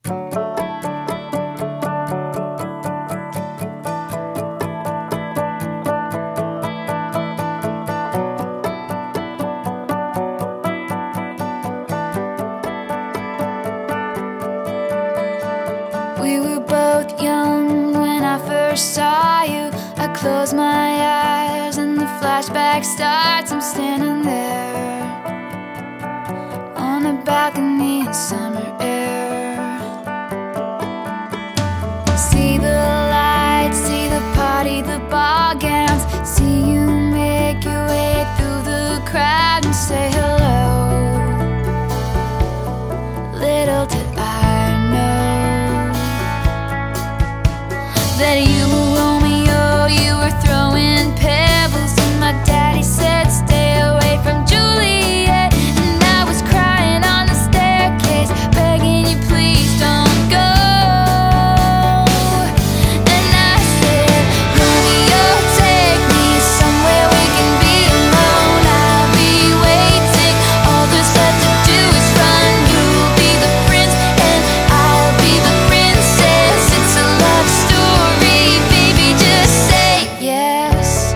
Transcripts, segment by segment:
We were both young when I first saw you. I close my eyes and the flashback starts. I'm standing there on a balcony in summer air. See the lights, see the party, the ball gowns. See you make your way through the crowd and say hello. Little did I know that you were Romeo, you were throwing pebbles, and my daddy said stay away from Juliet. And I was crying on the staircase, begging you please don't go. And I said, Romeo, take me somewhere we can be alone. I'll be waiting, all there's left to do is run. You'll be the prince and I'll be the princess. It's a love story, baby, just say yes.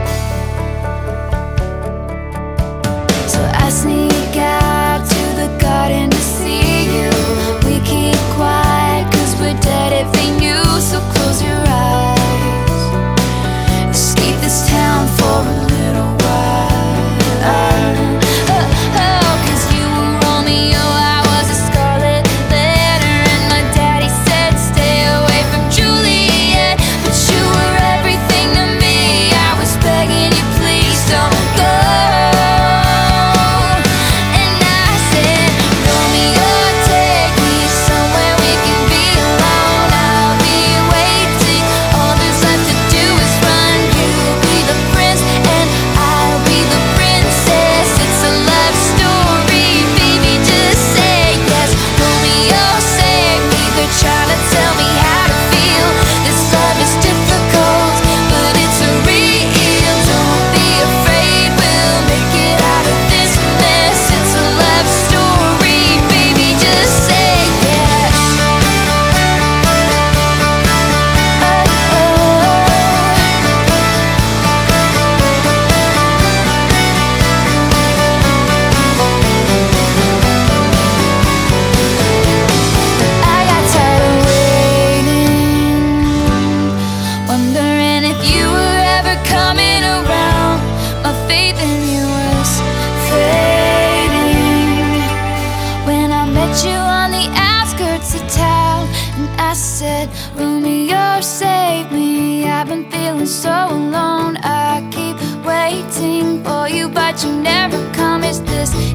So I sneak out to the garden to see you. We keep quiet cause we're dead if they knew. So close your eyes, escape this town for a little while. Cause you were Romeo, I was a scarlet letter, and my daddy said stay away from Juliet. But you were everything to me, I was begging you please don't go. And I said, Romeo, take me somewhere we can be alone. I'll be waiting, all there's left to do is run. You'll be the prince and I'll be the princess. It's a love story, baby, just say yes. Romeo, save me, they're trying to tell me how to feel. This love is difficult, but it's real. Don't be afraid, we'll make it out of this mess. It's a love story, baby, just say yes. I got tired of waiting, wondering if you were ever coming around. My faith in you was fading when I met you on the outskirts of town. And I said, Romeo, save me, I've been feeling so alone. I keep waiting for you, but you never come. Is this